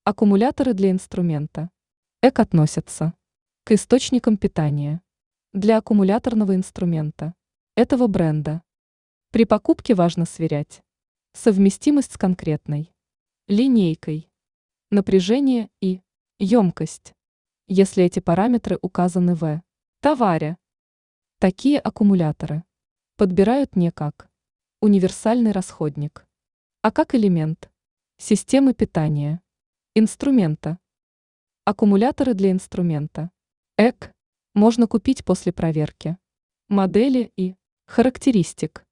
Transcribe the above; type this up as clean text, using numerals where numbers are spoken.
Аккумуляторы для инструмента. ЭК относятся к источникам питания для аккумуляторного инструмента этого бренда. При покупке важно сверять совместимость с конкретной линейкой, напряжение и емкость, если эти параметры указаны в товаре. Такие аккумуляторы подбирают не как универсальный расходник, а как элемент системы питания инструмента. Аккумуляторы для инструмента ЭК можно купить после проверки модели и характеристик.